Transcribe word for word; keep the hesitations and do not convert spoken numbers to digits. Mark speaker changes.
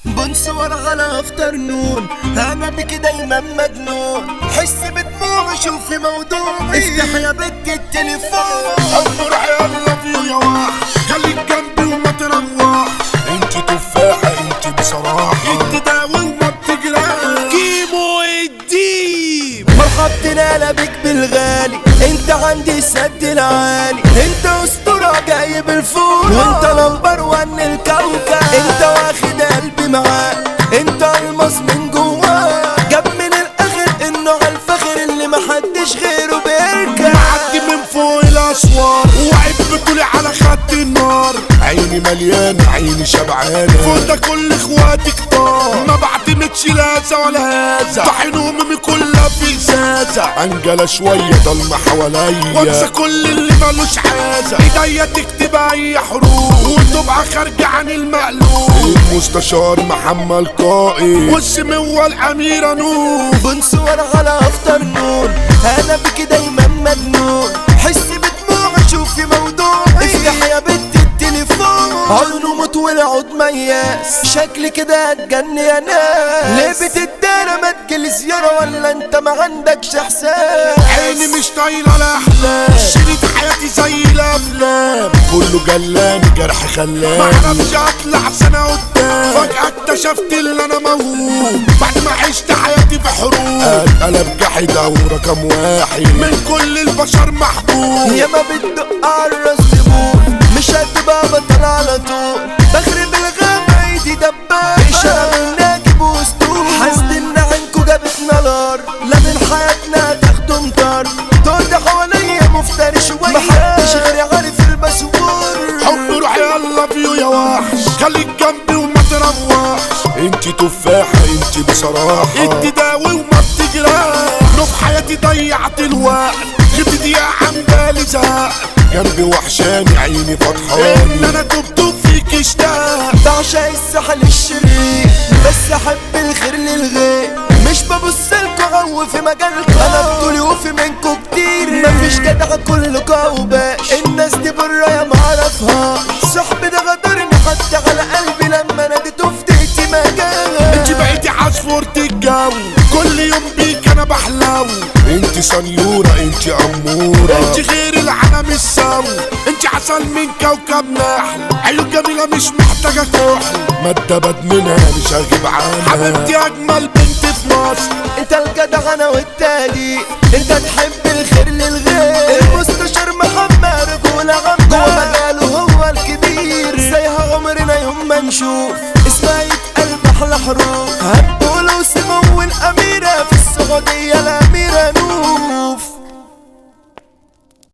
Speaker 1: بنصور على افترنون، انا بك دايما مجنون، حس بدموعي شوفي موضوعي، افتح يا بنت التليفون.
Speaker 2: انظر يلا في يا وحش، خليك جنبي وما تروح، انت تفاحة انت بصراحة، انت داوي وما بتجراح.
Speaker 3: كيمو الديب
Speaker 1: مرحبتنا انا بك بالغالي، انت عندي السد العالي، انت اسطورة جايب الفول، وانت نمبر وان الكوكب، انت واخد قلبي معاك، انت المص من جواك، جاب من الاخر انه عالفخر اللي محدش غيره بيركب،
Speaker 2: معدي من فوق الاسوار وعيب بتقولي على خط النار، عيني مليانة عيني شبعانة، فوق ده كل اخواتي كتار، ما بعتمدش لازة ولا هازة، طحن همومي كلها في ازازة، انجلة شوية ضلمة حواليا، وانسى كل اللي مالوش عازة، ايديا تكتب اي حروف وتبقى خارجة عن المألوف، المستشار محمد قائد والسموة الاميرة نور.
Speaker 1: بنصور على افترنون، انا بك دايما مجنون، حس بدموعي شوفي موضوعي، افتح يا بنت التليفون. عيونه مطول عود مياس، شكلي كده هتجن يا ناس، ليه بتدارى ما تجيلي زيارة ولا انت ما عندكش احساس؟
Speaker 2: عيني مش طايلة الاحلام، شريط حياتي زي الافلام، كله جلاني جرح خلاني، معرفش اطلع سنة قدام، فجأة اكتشفت اللي انا موهوب، بعد ما عشت حياتي في حروب، اتقلب جحد ورقم واحد من كل البشر محبوب،
Speaker 1: يا ما بتدق عالراس زبون، مش هتبقى بطل على طول، بخرب الغابة ايدي دبابة، اشارة من ناجب واسطول، حاسد ان عينكو جابتنا نار، لا من حياتنا تاخدوا مطار، تقعد حواليا مفتري شوية، محدش غيري عارف الباسبور.
Speaker 2: حب روح يلا فيو يا وحش، خليك جنبي وما تروحش، انت تفاحة انت بصراحة، انت داوي وما بتجراح، لو في حياتي ضيعت الوقت، غبت دقيقة عن بالي زهق، جنبي وحشاني عيني فرحاني، ان انا دبدوب فيك اشتاق،
Speaker 1: بعشق السحل الشرير، بس احب الخير للغير، مش ببصلكوا عو في مجالكوا، انا بطولي وفي منكوا كتير، مفيش جدع كلكوا اوباش، الناس دي برا يا معرفهاش، صاحبي ده غدرني حتى على قلبي لما ناديته في دقيقتي ما جاش،
Speaker 2: انت بقيتي عصفورة الجو، كل يوم بيك انا بحلو، انت سنيورة انت امورة، انت غير العالم السو، انت عسل من كوكب نحل، عيون جميلة مش محتاجة كحل، مادة بدمنها مش هغيب عنها، حبيبتي اجمل بنت في مصر،
Speaker 1: انت الجدع انا والتالي، انت تحب الخير للغير، المستشار محمد رجولة غمضة، جوه مجاله هو الكبير، زيها عمرنا يوم ما نشوف، اسمها يتقلب احلى حروف، هتقولوا سمو الاميرة في السعودية لا